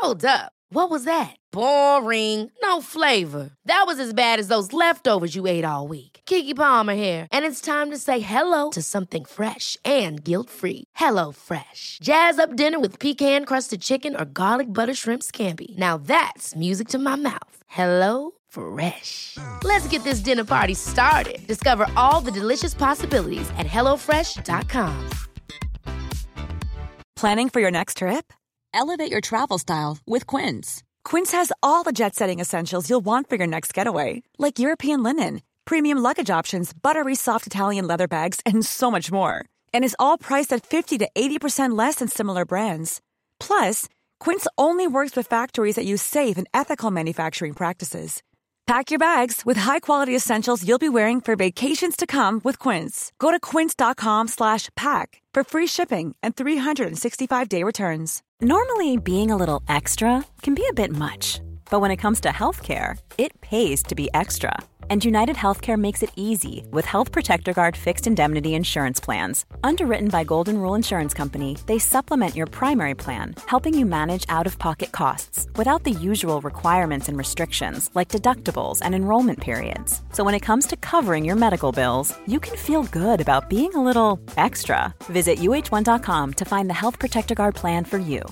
Hold up. What was that? Boring. No flavor. That was as bad as those leftovers you ate all week. Keke Palmer here, and it's time to say hello to something fresh and guilt-free. Hello Fresh. Jazz up dinner with pecan-crusted chicken or garlic butter shrimp scampi. Now that's music to my mouth. Hello Fresh. Let's get this dinner party started. Discover all the delicious possibilities at hellofresh.com. Planning for your next trip? Elevate your travel style with Quince. Quince has all the jet-setting essentials you'll want for your next getaway, like European linen, premium luggage options, buttery soft Italian leather bags, and so much more. And is all priced at 50 to 80% less than similar brands. Plus, Quince only works with factories that use safe and ethical manufacturing practices. Pack your bags with high-quality essentials you'll be wearing for vacations to come with Quince. Go to quince.com/pack for free shipping and 365-day returns. Normally, being a little extra can be a bit much, but when it comes to healthcare, it pays to be extra. And United Healthcare makes it easy with Health Protector Guard fixed indemnity insurance plans. Underwritten by Golden Rule Insurance Company, they supplement your primary plan, helping you manage out-of-pocket costs without the usual requirements and restrictions like deductibles and enrollment periods. So when it comes to covering your medical bills, you can feel good about being a little extra. Visit uh1.com to find the Health Protector Guard plan for you.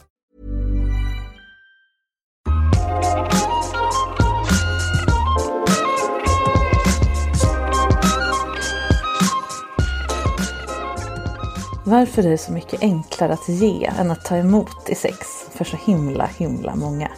Varför är det så mycket enklare att ge än att ta emot i sex för så himla många?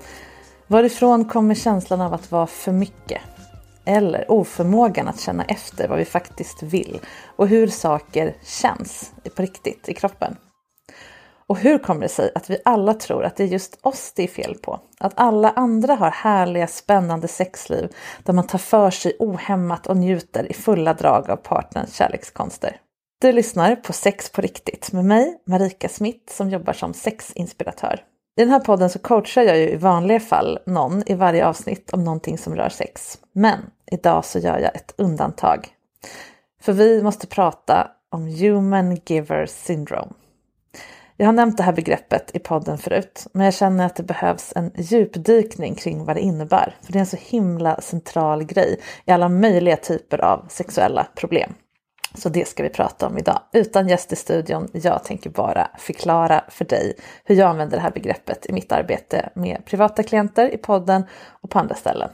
Varifrån kommer känslan av att vara för mycket? Eller oförmågan att känna efter vad vi faktiskt vill och hur saker känns på riktigt i kroppen? Och hur kommer det sig att vi alla tror att det är just oss det är fel på? Att alla andra har härliga, spännande sexliv där man tar för sig ohämmat och njuter i fulla drag av partnerns kärlekskonster. Du lyssnar på Sex på riktigt med mig, Marika Smith, som jobbar som sexinspiratör. I den här podden så coachar jag ju i vanliga fall någon i varje avsnitt om någonting som rör sex. Men idag så gör jag ett undantag. För vi måste prata om Human Giver Syndrome. Jag har nämnt det här begreppet i podden förut, men jag känner att det behövs en djupdykning kring vad det innebär. För det är en så himla central grej i alla möjliga typer av sexuella problem. Så det ska vi prata om idag. Utan gäst i studion, jag tänker bara förklara för dig hur jag använder det här begreppet i mitt arbete med privata klienter i podden och på andra ställen.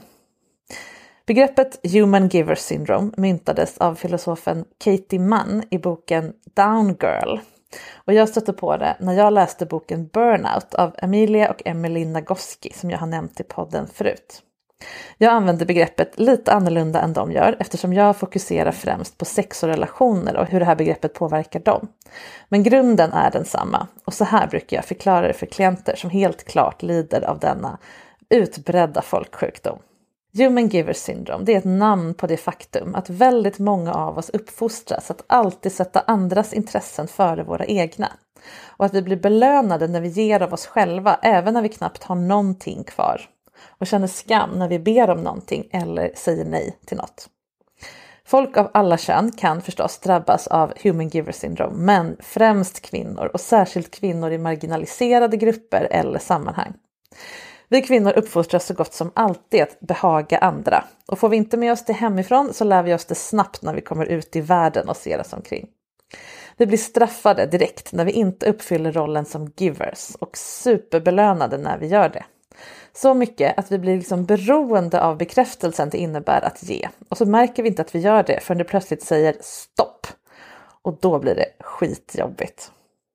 Begreppet Human Giver Syndrome myntades av filosofen Katie Mann i boken Down Girl. Och jag stötte på det när jag läste boken Burnout av Emilia och Emily Nagoski som jag har nämnt i podden förut. Jag använder begreppet lite annorlunda än de gör eftersom jag fokuserar främst på sex och relationer och hur det här begreppet påverkar dem. Men grunden är densamma och så här brukar jag förklara det för klienter som helt klart lider av denna utbredda folksjukdom. Human Giver Syndrome, det är ett namn på det faktum att väldigt många av oss uppfostras att alltid sätta andras intressen före våra egna. Och att vi blir belönade när vi ger av oss själva även när vi knappt har någonting kvar. Och känner skam när vi ber om någonting eller säger nej till något. Folk av alla kön kan förstås drabbas av Human Giver Syndrome, men främst kvinnor och särskilt kvinnor i marginaliserade grupper eller sammanhang. Vi kvinnor uppfostras så gott som alltid att behaga andra. Och får vi inte med oss det hemifrån så lär vi oss det snabbt när vi kommer ut i världen och ser oss omkring. Vi blir straffade direkt när vi inte uppfyller rollen som givers och superbelönade när vi gör det. Så mycket att vi blir liksom beroende av bekräftelsen det innebär att ge. Och så märker vi inte att vi gör det förrän det plötsligt säger stopp. Och då blir det skitjobbigt.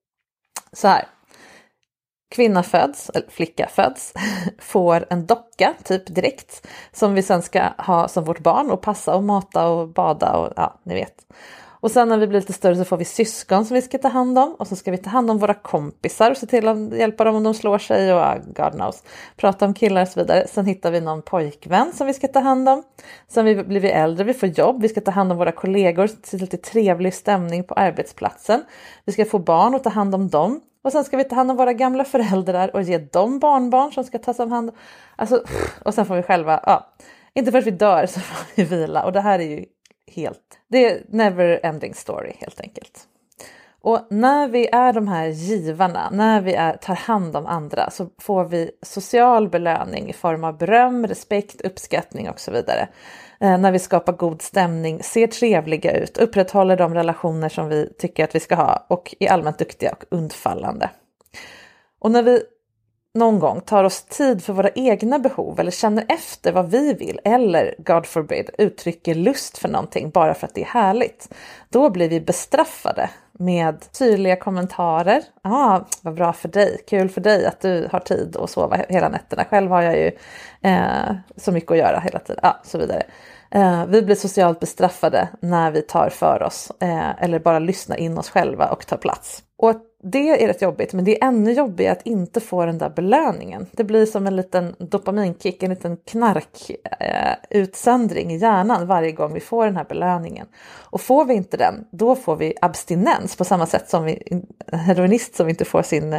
Så här. Kvinna föds, eller flicka föds, får en docka typ direkt som vi sen ska ha som vårt barn och passa och mata och bada och ja, ni vet. Och sen när vi blir lite större så får vi syskon som vi ska ta hand om. Och så ska vi ta hand om våra kompisar och se till att hjälpa dem om de slår sig och God knows. Prata om killar och så vidare. Sen hittar vi någon pojkvän som vi ska ta hand om. Sen blir vi äldre, vi får jobb. Vi ska ta hand om våra kollegor, se till lite trevlig stämning på arbetsplatsen. Vi ska få barn och ta hand om dem. Och sen ska vi ta hand om våra gamla föräldrar och ge dem barnbarn som ska tas om hand. Alltså, och sen får vi själva, inte förrän vi dör så får vi vila. Och det här är ju det är never ending story helt enkelt. Och när vi är de här givarna, när vi tar hand om andra, så får vi social belöning i form av beröm, respekt, uppskattning och så vidare. När vi skapar god stämning, ser trevliga ut, upprätthåller de relationer som vi tycker att vi ska ha och är allmänt duktiga och undfallande. Och när vi någon gång tar oss tid för våra egna behov eller känner efter vad vi vill eller, God forbid, uttrycker lust för någonting bara för att det är härligt, då blir vi bestraffade med tydliga kommentarer. Vad bra för dig, kul för dig att du har tid att sova hela nätterna. Själv har jag ju så mycket att göra hela tiden, så vidare. Vi blir socialt bestraffade när vi tar för oss eller bara lyssnar in oss själva och tar plats. Och det är rätt jobbigt, men det är ännu jobbigare att inte få den där belöningen. Det blir som en liten dopaminkick, en liten knarkutsöndring i hjärnan varje gång vi får den här belöningen. Och får vi inte den, då får vi abstinens på samma sätt som en heroinist som inte får sin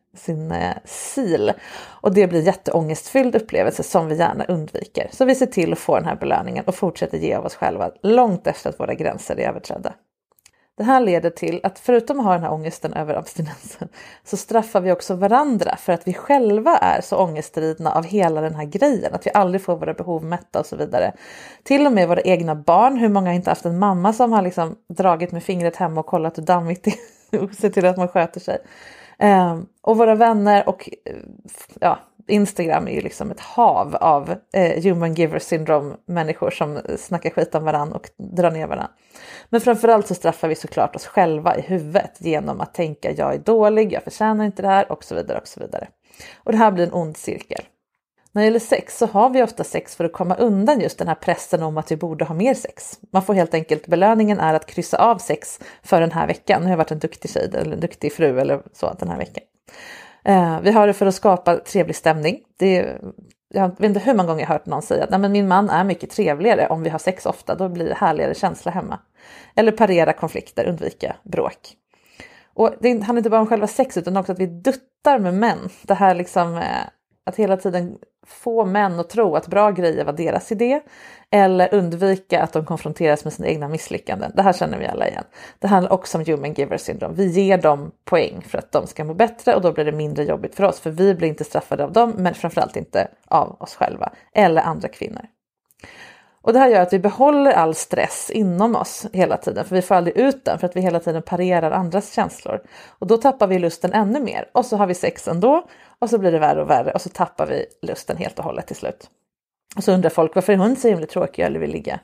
sil. Och det blir jätteångestfylld upplevelse som vi gärna undviker. Så vi ser till att få den här belöningen och fortsätter ge av oss själva långt efter att våra gränser är överträdda. Det här leder till att förutom att ha den här ångesten över abstinensen, så straffar vi också varandra för att vi själva är så ångestridna av hela den här grejen. Att vi aldrig får våra behov mätta och så vidare. Till och med våra egna barn. Hur många har inte haft en mamma som har liksom dragit med fingret hemma och kollat hur dammigt det är och sett till att man sköter sig. Och våra vänner och Instagram är ju liksom ett hav av human giver syndrome människor som snackar skit om varandra och drar ner varandra. Men framförallt så straffar vi såklart oss själva i huvudet genom att tänka jag är dålig, jag förtjänar inte det här och så vidare och så vidare. Och det här blir en ond cirkel. När det gäller sex så har vi ofta sex för att komma undan just den här pressen om att vi borde ha mer sex. Man får helt enkelt, belöningen är att kryssa av sex för den här veckan. Nu har jag varit en duktig tjej eller en duktig fru eller så den här veckan. Vi har det för att skapa trevlig stämning. Jag vet inte hur många gånger jag har hört någon säga att nej, men min man är mycket trevligare om vi har sex ofta. Då blir det härligare känsla hemma. Eller parera konflikter, undvika bråk. Och det handlar inte bara om själva sex utan också att vi duttar med män. Det här liksom att hela tiden få män att tro att bra grejer var deras idé. Eller undvika att de konfronteras med sina egna misslyckanden. Det här känner vi alla igen. Det handlar också om human giver syndrome. Vi ger dem poäng för att de ska må bättre och då blir det mindre jobbigt för oss. För vi blir inte straffade av dem men framförallt inte av oss själva eller andra kvinnor. Och det här gör att vi behåller all stress inom oss hela tiden. För vi får aldrig ut den för att vi hela tiden parerar andras känslor. Och då tappar vi lusten ännu mer. Och så har vi sex ändå. Och så blir det värre och värre. Och så tappar vi lusten helt och hållet till slut. Och så undrar folk varför är hon så himla tråkig eller vill ligga?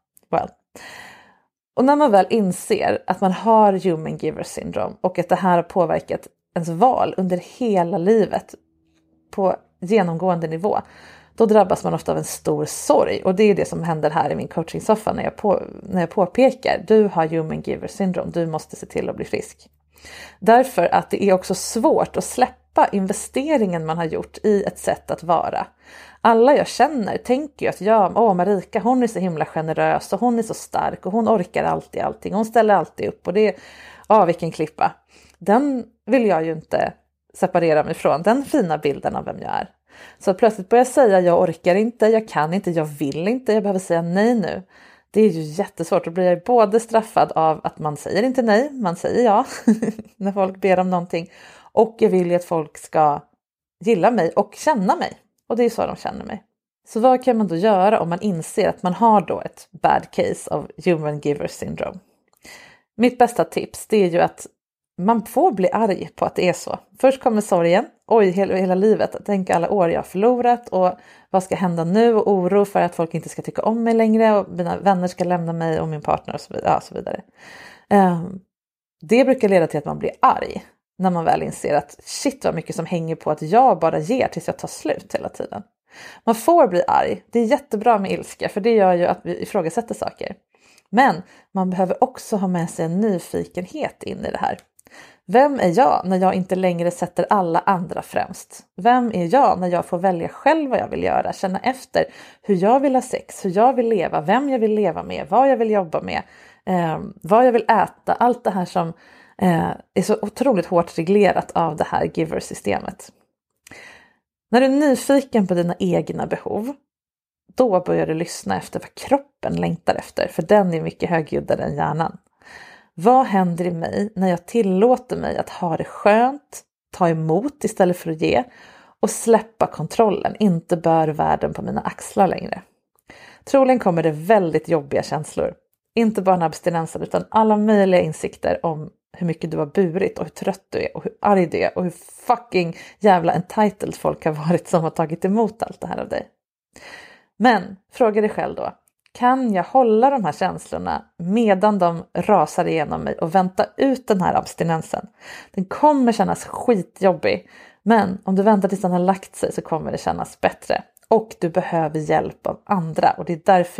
Och när man väl inser att man har human giver syndrome. Och att det här har påverkat ens val under hela livet. På genomgående nivå. Då drabbas man ofta av en stor sorg. Och det är det som händer här i min coachingsoffa när jag påpekar. Du har human giver syndrome. Du måste se till att bli frisk. Därför att det är också svårt att släppa investeringen man har gjort i ett sätt att vara. Alla jag känner tänker ju att Marika hon är så himla generös och hon är så stark och hon orkar alltid allting. Hon ställer alltid upp och det är, vilken klippa. Den vill jag ju inte separera mig från. Den fina bilden av vem jag är. Så att plötsligt börjar jag säga jag orkar inte, jag kan inte, jag vill inte, jag behöver säga nej nu. Det är ju jättesvårt. Då blir jag både straffad av att man säger inte nej, man säger ja när folk ber om någonting. Och jag vill ju att folk ska gilla mig och känna mig. Och det är så de känner mig. Så vad kan man då göra om man inser att man har då ett bad case av human giver syndrome? Mitt bästa tips det är ju att man får bli arg på att det är så. Först kommer sorgen. Hela livet. Tänka alla år jag har förlorat. Och vad ska hända nu? Och oro för att folk inte ska tycka om mig längre. Och mina vänner ska lämna mig och min partner och så vidare. Det brukar leda till att man blir arg. När man väl inser att shit vad mycket som hänger på att jag bara ger tills jag tar slut hela tiden. Man får bli arg. Det är jättebra med ilska. För det gör ju att vi ifrågasätter saker. Men man behöver också ha med sig en nyfikenhet in i det här. Vem är jag när jag inte längre sätter alla andra främst? Vem är jag när jag får välja själv vad jag vill göra? Känna efter hur jag vill ha sex, hur jag vill leva, vem jag vill leva med, vad jag vill jobba med, vad jag vill äta. Allt det här som är så otroligt hårt reglerat av det här giver-systemet. När du är nyfiken på dina egna behov, då börjar du lyssna efter vad kroppen längtar efter. För den är mycket högljuddare än hjärnan. Vad händer i mig när jag tillåter mig att ha det skönt, ta emot istället för att ge och släppa kontrollen, inte bär världen på mina axlar längre? Troligen kommer det väldigt jobbiga känslor. Inte bara en abstinensen utan alla möjliga insikter om hur mycket du har burit och hur trött du är och hur arg du är och hur fucking jävla entitled folk har varit som har tagit emot allt det här av dig. Men fråga dig själv då, kan jag hålla de här känslorna medan de rasar igenom mig och vänta ut den här abstinensen? Den kommer kännas skitjobbig, men om du väntar tills den har lagt sig så kommer det kännas bättre. Och du behöver hjälp av andra och det är därför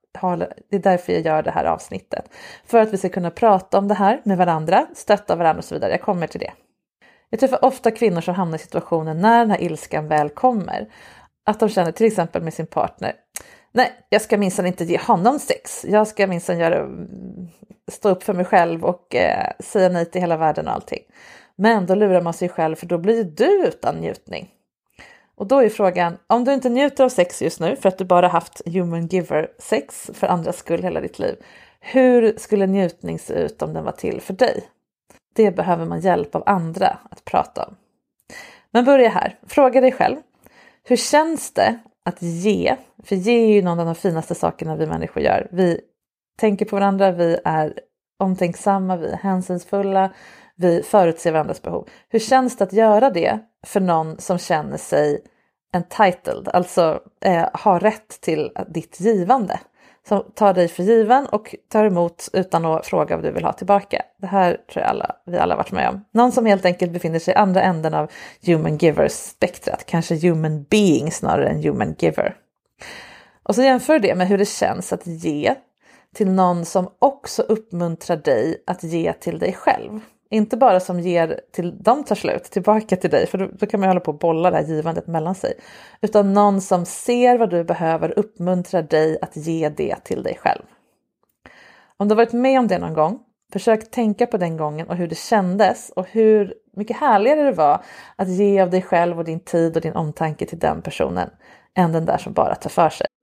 jag gör det här avsnittet. För att vi ska kunna prata om det här med varandra, stötta varandra och så vidare. Jag kommer till det. Jag träffar ofta kvinnor som hamnar i situationen när den här ilskan väl kommer. Att de känner till exempel med sin partner: nej, jag ska minsann inte ge honom sex. Jag ska minsann stå upp för mig själv och säga nej till hela världen och allting. Men då lurar man sig själv, för då blir du utan njutning. Och då är frågan, om du inte njuter av sex just nu för att du bara haft human giver sex för andras skull hela ditt liv, hur skulle njutning se ut om den var till för dig? Det behöver man hjälp av andra att prata om. Men börja här. Fråga dig själv. Hur känns det att ge? För ge är ju någon av de finaste sakerna vi människor gör. Vi tänker på varandra, vi är omtänksamma, vi är hänsynsfulla, vi förutser varandras behov. Hur känns det att göra det för någon som känner sig entitled, alltså har rätt till ditt givande? Som tar dig för given och tar emot utan att fråga vad du vill ha tillbaka. Det här tror jag vi alla varit med om. Någon som helt enkelt befinner sig i andra änden av human giver-spektrat. Kanske human being snarare än human giver. Och så jämför det med hur det känns att ge till någon som också uppmuntrar dig att ge till dig själv. Inte bara som ger till de tar slut tillbaka till dig, för då kan man hålla på och bolla det här givandet mellan sig. Utan någon som ser vad du behöver, uppmuntrar dig att ge det till dig själv. Om du har varit med om det någon gång, försök tänka på den gången och hur det kändes och hur mycket härligare det var att ge av dig själv och din tid och din omtanke till den personen än den där som bara tar för sig.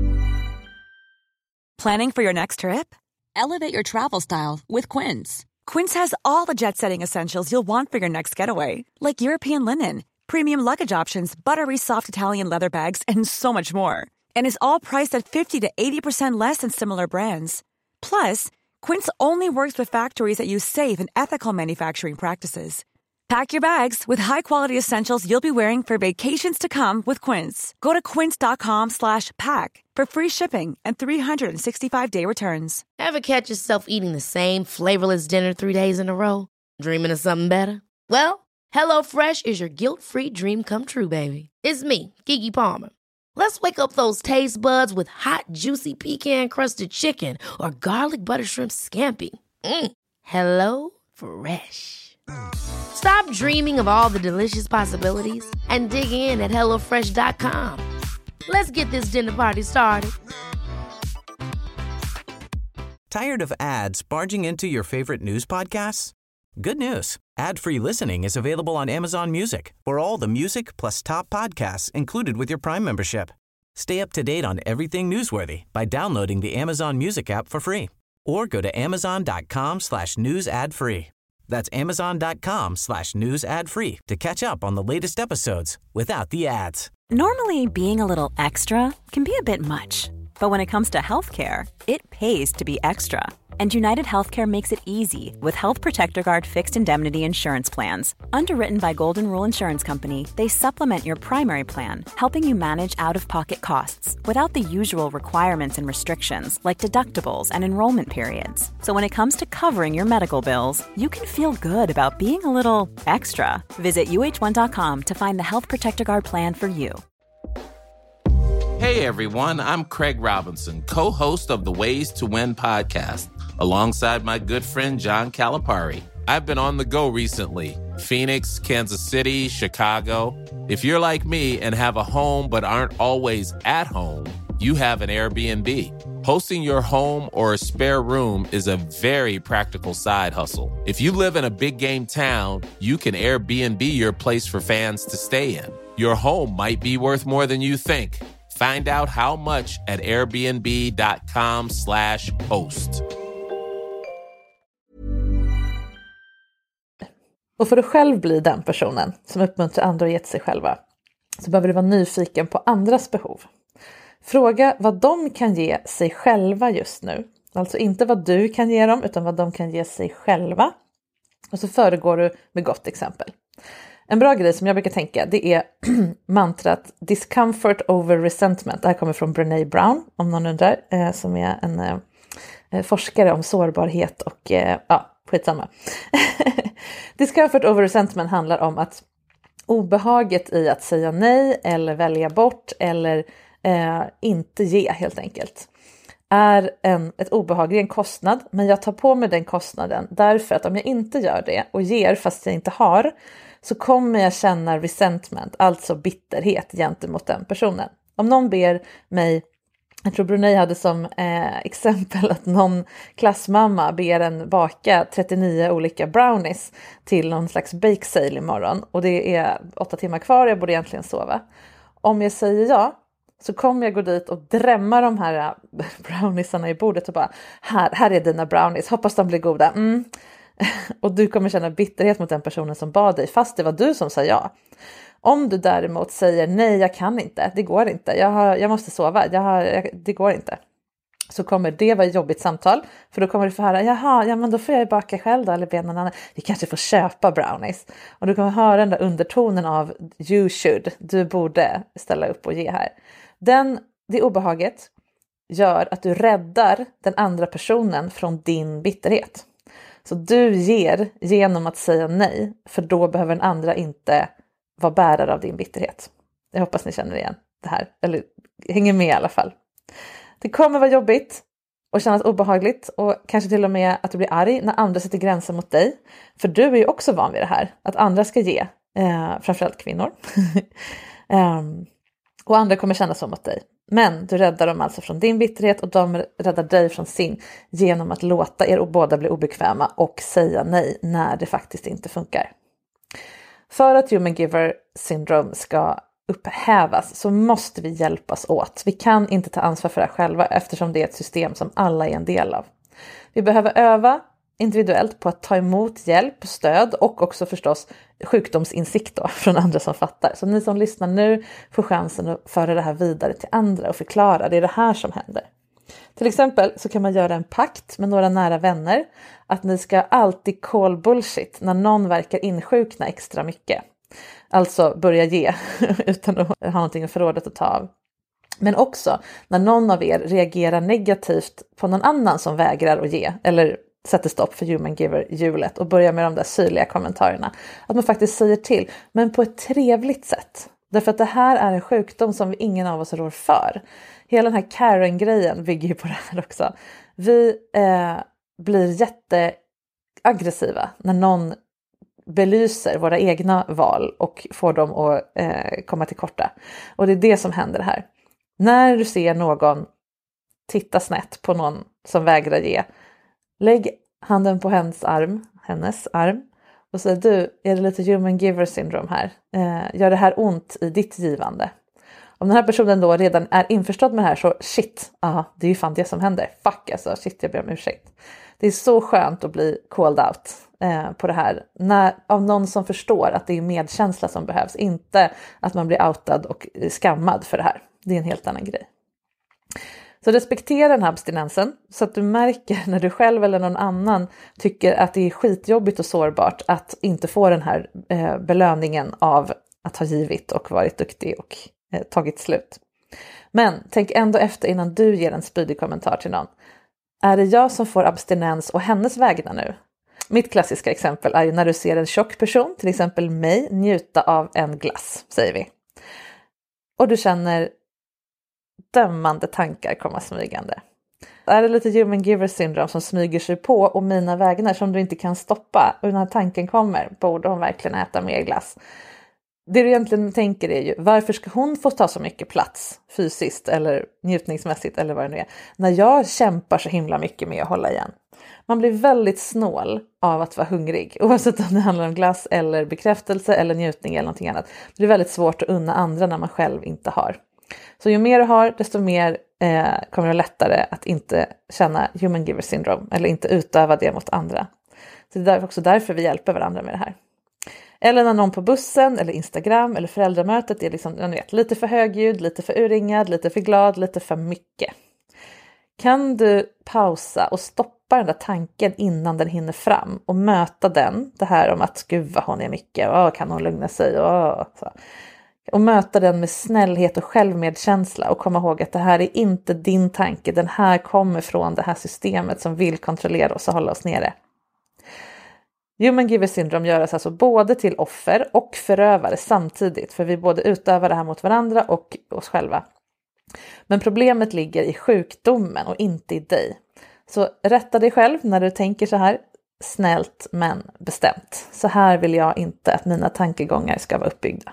Planning for your next trip? Elevate your travel style with Quince. Quince has all the jet-setting essentials you'll want for your next getaway, like European linen, premium luggage options, buttery soft Italian leather bags, and so much more. And is all priced at 50 to 80% less than similar brands. Plus, Quince only works with factories that use safe and ethical manufacturing practices. Pack your bags with high-quality essentials you'll be wearing for vacations to come with Quince. Go to quince.com/pack for free shipping and 365-day returns. Ever catch yourself eating the same flavorless dinner 3 days in a row? Dreaming of something better? Well, HelloFresh is your guilt-free dream come true, baby. It's me, Keke Palmer. Let's wake up those taste buds with hot, juicy pecan-crusted chicken or garlic butter shrimp scampi. Hello Fresh. Stop dreaming of all the delicious possibilities and dig in at HelloFresh.com. Let's get this dinner party started. Tired of ads barging into your favorite news podcasts? Good news. Ad-free listening is available on Amazon Music for all the music plus top podcasts included with your Prime membership. Stay up to date on everything newsworthy by downloading the Amazon Music app for free or go to amazon.com/news ad free. That's amazon.com/news ad free to catch up on the latest episodes without the ads. Normally, being a little extra can be a bit much. But when it comes to healthcare, it pays to be extra. And United Healthcare makes it easy with Health Protector Guard fixed indemnity insurance plans. Underwritten by Golden Rule Insurance Company, they supplement your primary plan, helping you manage out-of-pocket costs without the usual requirements and restrictions like deductibles and enrollment periods. So when it comes to covering your medical bills, you can feel good about being a little extra. Visit uh1.com to find the Health Protector Guard plan for you. Hey everyone, I'm Craig Robinson, co-host of the Ways to Win podcast, alongside my good friend John Calipari. I've been on the go recently. Phoenix, Kansas City, Chicago. If you're like me and have a home but aren't always at home, you have an Airbnb. Hosting your home or a spare room is a very practical side hustle. If you live in a big game town, you can Airbnb your place for fans to stay in. Your home might be worth more than you think. Find out how much at airbnb.com/host. Och för att själv bli den personen som uppmuntrar andra att ge till sig själva, så behöver du vara nyfiken på andras behov. Fråga vad de kan ge sig själva just nu. Alltså inte vad du kan ge dem, utan vad de kan ge sig själva. Och så föregår du med gott exempel. En bra grej som jag brukar tänka, det är mantrat discomfort over resentment. Det här kommer från Brené Brown, om någon undrar, som är en forskare om sårbarhet och skitsamma. Discomfort over resentment handlar om att obehaget i att säga nej eller välja bort eller inte ge helt enkelt är ett obehag, det är en kostnad, men jag tar på mig den kostnaden därför att om jag inte gör det och ger fast jag inte har, så kommer jag känna resentment, alltså bitterhet gentemot den personen. Om någon ber mig, jag tror Brunei hade som exempel att någon klassmamma ber en baka 39 olika brownies till någon slags bake sale imorgon och det är 8 timmar kvar, jag borde egentligen sova. Om jag säger ja, så kommer jag gå dit och drämma de här browniesarna i bordet och bara, här är dina brownies, hoppas de blir goda. Och du kommer känna bitterhet mot den personen som bad dig, fast det var du som sa ja. Om du däremot säger nej, jag kan inte, det går inte, jag måste sova, det går inte. Så kommer det vara ett jobbigt samtal, för då kommer du få höra, men då får jag baka själv då, eller be någon annan. Vi kanske får köpa brownies. Och du kommer höra den där undertonen av du borde ställa upp och ge här. Det obehaget gör att du räddar den andra personen från din bitterhet. Så du ger genom att säga nej, för då behöver den andra inte vara bärare av din bitterhet. Jag hoppas ni känner igen det här, eller hänger med i alla fall. Det kommer vara jobbigt och kännas obehagligt och kanske till och med att du blir arg när andra sätter gränser mot dig. För du är ju också van vid det här, att andra ska ge, framförallt kvinnor. Och andra kommer känna så mot dig. Men du räddar dem alltså från din bitterhet och de räddar dig från sin genom att låta er båda bli obekväma och säga nej när det faktiskt inte funkar. För att human giver syndrome ska upphävas så måste vi hjälpas åt. Vi kan inte ta ansvar för det själva eftersom det är ett system som alla är en del av. Vi behöver öva individuellt på att ta emot hjälp, stöd och också förstås sjukdomsinsikt då, från andra som fattar. Så ni som lyssnar nu får chansen att föra det här vidare till andra och förklara. Det är det här som händer. Till exempel så kan man göra en pakt med några nära vänner att ni ska alltid call bullshit när någon verkar insjukna extra mycket. Alltså börja ge utan att ha någonting i förrådet att ta av. Men också när någon av er reagerar negativt på någon annan som vägrar att ge eller sätter stopp för human giver-hjulet och börjar med de där syrliga kommentarerna. Att man faktiskt säger till, men på ett trevligt sätt. Därför att det här är en sjukdom som ingen av oss rår för. Hela den här Karen-grejen bygger ju på det här också. Vi blir jätteaggressiva när någon belyser våra egna val och får dem att komma till korta. Och det är det som händer här. När du ser någon titta snett på någon som vägrar ge, lägg handen på hennes arm och säg, du, är det lite human giver syndrome här? Gör det här ont i ditt givande? Om den här personen då redan är införstådd med det här så shit, det är ju fan det som händer. Fuck alltså, shit, jag ber om ursäkt. Det är så skönt att bli called out på det här. Av någon som förstår att det är medkänsla som behövs. Inte att man blir outad och skammad för det här. Det är en helt annan grej. Så respektera den här abstinensen så att du märker när du själv eller någon annan tycker att det är skitjobbigt och sårbart att inte få den här belöningen av att ha givit och varit duktig och tagit slut. Men tänk ändå efter innan du ger en spydig kommentar till någon. Är det jag som får abstinens och hennes vägnar nu? Mitt klassiska exempel är ju när du ser en tjock person, till exempel mig, njuta av en glass, säger vi. Och du känner dömande tankar komma smygande. Är det lite human giver syndrome som smyger sig på och mina vägnar som du inte kan stoppa? Och när tanken kommer, borde hon verkligen äta mer glass? Det du egentligen tänker är ju, varför ska hon få ta så mycket plats fysiskt eller njutningsmässigt eller vad det nu är, när jag kämpar så himla mycket med att hålla igen? Man blir väldigt snål av att vara hungrig, oavsett om det handlar om glass eller bekräftelse eller njutning eller någonting annat. Det är väldigt svårt att unna andra när man själv inte har. Så ju mer du har, desto mer kommer det lättare att inte känna human giver syndrome eller inte utöva det mot andra. Så det är också därför vi hjälper varandra med det här. Eller när någon på bussen eller Instagram eller föräldramötet är liksom, ni vet, lite för högljudd, lite för urringad, lite för glad, lite för mycket. Kan du pausa och stoppa den där tanken innan den hinner fram och möta den, det här om att gud vad hon är mycket, kan hon lugna sig, så. Och möta den med snällhet och självmedkänsla och komma ihåg att det här är inte din tanke, den här kommer från det här systemet som vill kontrollera oss och hålla oss nere. Human Giver Syndrome gör oss alltså både till offer och förövare samtidigt, för vi både utövar det här mot varandra och oss själva. Men problemet ligger i sjukdomen och inte i dig. Så rätta dig själv när du tänker så här, snällt men bestämt. Så här vill jag inte att mina tankegångar ska vara uppbyggda.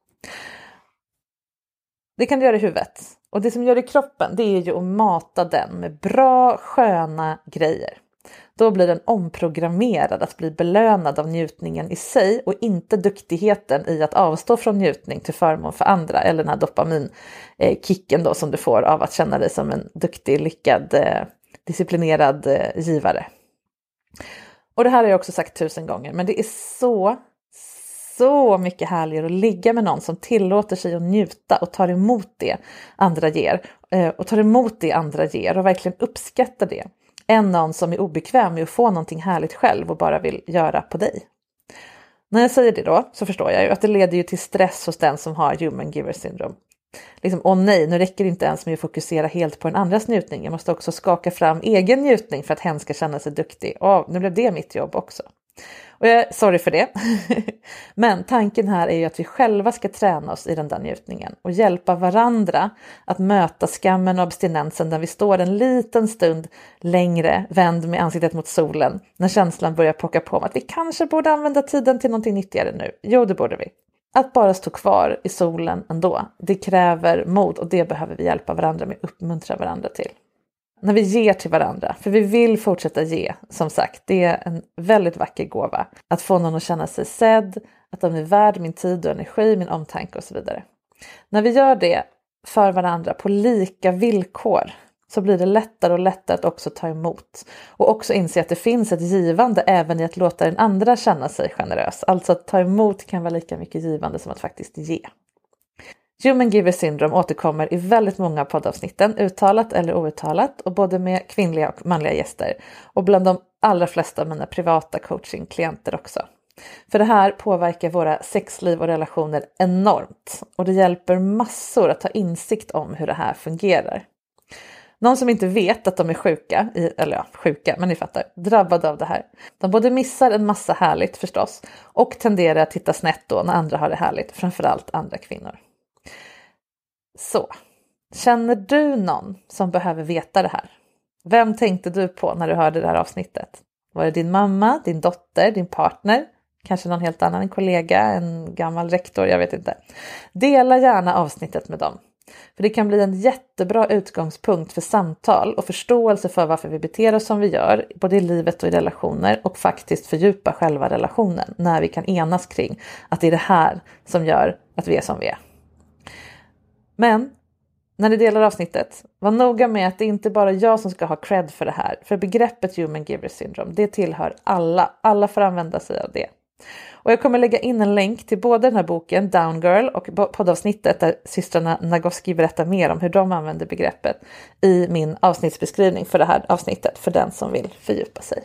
Det kan du göra i huvudet. Och det som gör i kroppen, det är ju att mata den med bra, sköna grejer. Då blir den omprogrammerad att bli belönad av njutningen i sig och inte duktigheten i att avstå från njutning till förmån för andra. Eller den här dopaminkicken då som du får av att känna dig som en duktig, lyckad, disciplinerad givare. Och det här har jag också sagt 1000 gånger, men det är så mycket härligare att ligga med någon som tillåter sig att njuta och tar emot det andra ger. Och tar emot det andra ger och verkligen uppskattar det. Än någon som är obekväm med att få någonting härligt själv och bara vill göra på dig. När jag säger det då så förstår jag ju att det leder ju till stress hos den som har Human Giver Syndrome. Liksom, nej, nu räcker det inte ens med att fokusera helt på den andras njutning. Jag måste också skaka fram egen njutning för att hen ska känna sig duktig. Nu blev det mitt jobb också. Och jag är sorry för det. Men tanken här är ju att vi själva ska träna oss i den där njutningen. Och hjälpa varandra att möta skammen och abstinensen där vi står en liten stund längre vänd med ansiktet mot solen. När känslan börjar plocka på om att vi kanske borde använda tiden till någonting nyttigare nu. Jo, det borde vi. Att bara stå kvar i solen ändå, det kräver mod och det behöver vi hjälpa varandra med, uppmuntra varandra till. När vi ger till varandra, för vi vill fortsätta ge, som sagt, det är en väldigt vacker gåva. Att få någon att känna sig sedd, att de är värd min tid och energi, min omtanke och så vidare. När vi gör det för varandra på lika villkor så blir det lättare och lättare att också ta emot. Och också inse att det finns ett givande även i att låta den andra känna sig generös. Alltså att ta emot kan vara lika mycket givande som att faktiskt ge. Human Giver Syndrome återkommer i väldigt många poddavsnitten, uttalat eller outtalat, och både med kvinnliga och manliga gäster. Och bland de allra flesta av mina privata coachingklienter också. För det här påverkar våra sexliv och relationer enormt. Och det hjälper massor att ta insikt om hur det här fungerar. Någon som inte vet att de är sjuka, men ni fattar, drabbade av det här. De både missar en massa härligt förstås och tenderar att titta snett då när andra har det härligt, framförallt andra kvinnor. Så, känner du någon som behöver veta det här? Vem tänkte du på när du hörde det här avsnittet? Var det din mamma, din dotter, din partner? Kanske någon helt annan, en kollega, en gammal rektor, jag vet inte. Dela gärna avsnittet med dem. För det kan bli en jättebra utgångspunkt för samtal och förståelse för varför vi beter oss som vi gör, både i livet och i relationer, och faktiskt fördjupa själva relationen när vi kan enas kring att det är det här som gör att vi är som vi är. Men när ni delar avsnittet, var noga med att det inte bara är jag som ska ha cred för det här. För begreppet Human Giver Syndrome, det tillhör alla. Alla får använda sig av det. Och jag kommer lägga in en länk till både den här boken Down Girl och poddavsnittet där systrarna Nagoski berättar mer om hur de använder begreppet i min avsnittsbeskrivning för det här avsnittet för den som vill fördjupa sig.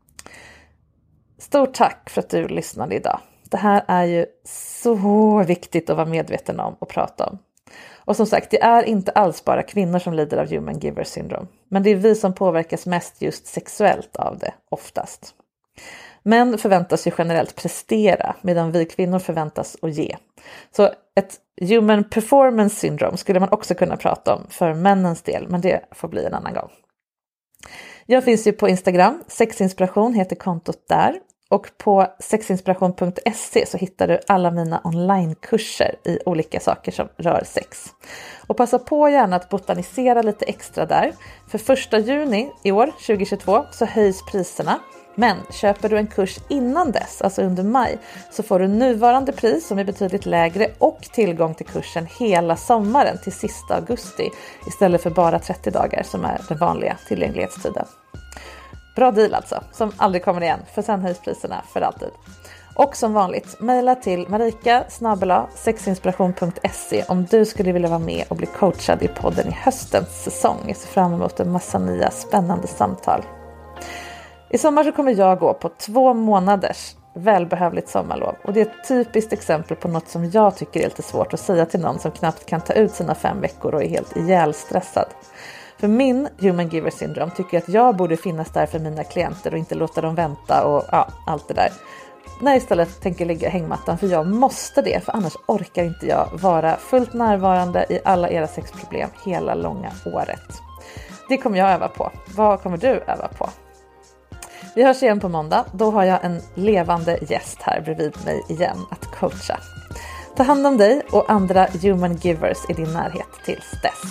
Stort tack för att du lyssnade idag. Det här är ju så viktigt att vara medveten om och prata om. Och som sagt, det är inte alls bara kvinnor som lider av Human Giver Syndrome. Men det är vi som påverkas mest just sexuellt av det, oftast. Män förväntas ju generellt prestera medan vi kvinnor förväntas att ge. Så ett Human Performance Syndrome skulle man också kunna prata om för männens del, men det får bli en annan gång. Jag finns ju på Instagram, sexinspiration heter kontot där. Och på sexinspiration.se så hittar du alla mina onlinekurser i olika saker som rör sex. Och passa på gärna att botanisera lite extra där. För 1 juni i år, 2022, så höjs priserna. Men köper du en kurs innan dess, alltså under maj, så får du nuvarande pris som är betydligt lägre och tillgång till kursen hela sommaren till sista augusti istället för bara 30 dagar som är den vanliga tillgänglighetstiden. Bra deal alltså, som aldrig kommer igen, för sen höjs priserna för alltid. Och som vanligt, mejla till marika@sexinspiration.se om du skulle vilja vara med och bli coachad i podden i höstens säsong. Jag ser fram emot en massa nya spännande samtal. I sommar så kommer jag gå på 2 månaders välbehövligt sommarlov. Och det är ett typiskt exempel på något som jag tycker är lite svårt att säga till någon som knappt kan ta ut sina 5 veckor och är helt ihjälstressad. För min human giver syndrome tycker att jag borde finnas där för mina klienter och inte låta dem vänta och allt det där. När jag istället tänker lägga hängmattan, för jag måste det, för annars orkar inte jag vara fullt närvarande i alla era sexproblem hela långa året. Det kommer jag öva på. Vad kommer du öva på? Vi hörs igen på måndag. Då har jag en levande gäst här bredvid mig igen att coacha. Ta hand om dig och andra human givers i din närhet tills dess.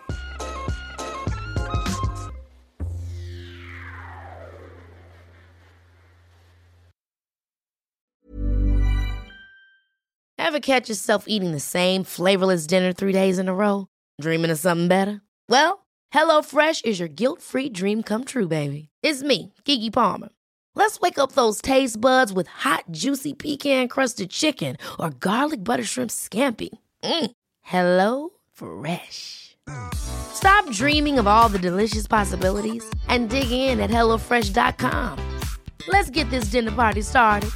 Ever catch yourself eating the same flavorless dinner 3 days in a row? Dreaming of something better? Well, HelloFresh is your guilt-free dream come true, baby. It's me, Keke Palmer. Let's wake up those taste buds with hot, juicy pecan-crusted chicken or garlic butter shrimp scampi. Hello Fresh. Stop dreaming of all the delicious possibilities and dig in at HelloFresh.com. Let's get this dinner party started.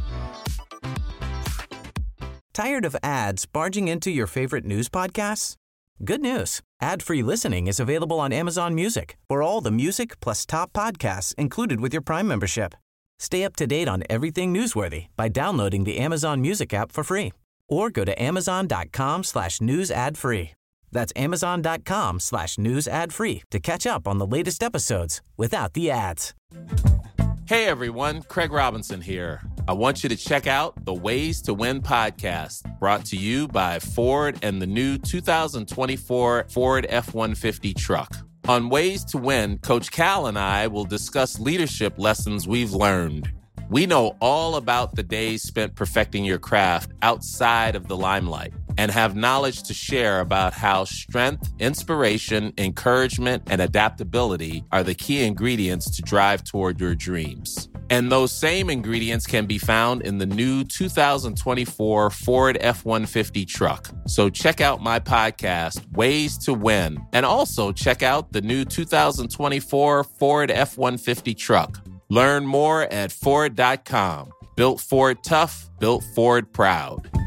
Tired of ads barging into your favorite news podcasts? Good news. Ad-free listening is available on Amazon Music for all the music plus top podcasts included with your Prime membership. Stay up to date on everything newsworthy by downloading the Amazon Music app for free or go to amazon.com/news ad free. That's amazon.com/news ad free to catch up on the latest episodes without the ads. Hey everyone, Craig Robinson here. I want you to check out the Ways to Win podcast, brought to you by Ford and the new 2024 Ford F-150 truck. On Ways to Win, Coach Cal and I will discuss leadership lessons we've learned. We know all about the days spent perfecting your craft outside of the limelight and have knowledge to share about how strength, inspiration, encouragement, and adaptability are the key ingredients to drive toward your dreams. And those same ingredients can be found in the new 2024 Ford F-150 truck. So check out my podcast, Ways to Win, and also check out the new 2024 Ford F-150 truck. Learn more at Ford.com. Built Ford tough, built Ford proud.